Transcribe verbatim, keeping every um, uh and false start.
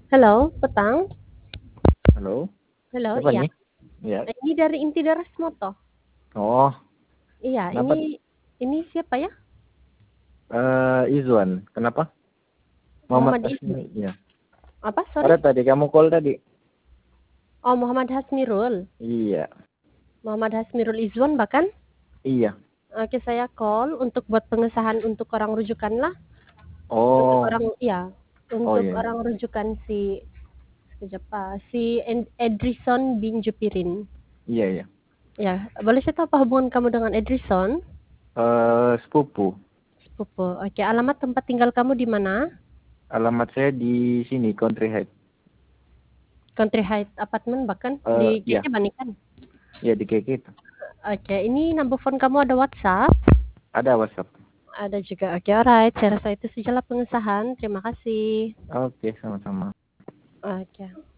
Halo, petang. Halo, Halo, siapa iya. nih? Iya. Eh, Ini dari Inti Daras Moto. Oh, Iya, kenapa? ini ini siapa ya? Eh, Izwan, kenapa? Muhammad Muhammad Izmi. Asmi, ya. Apa? Ada Sorry. tadi kamu call tadi? Oh, Muhammad Hasmirul. Iya, Muhammad Hasmirul Izwan bahkan. iya. Oke, saya call untuk buat pengesahan untuk orang rujukan lah. Untuk Oh, orang, ya, oh untuk iya, iya. orang rujukan si sekejap, ah, si Ed- Edrison bin Jupirin. Iya, iya. Ya, boleh saya tahu apa hubungan kamu dengan Edrison? Eh, sepupu. Sepupu. Oke, alamat tempat tinggal kamu di mana? Alamat saya di sini, Country Head. Country Heights Apartment bahkan Eh, di iya, G G Banikan. iya di K K itu. Oke, ini number phone kamu ada WhatsApp? Ada WhatsApp. Ada juga. Oke, alright. Saya rasa itu sajalah pengesahan. Terima kasih. Oke, sama-sama. Oke.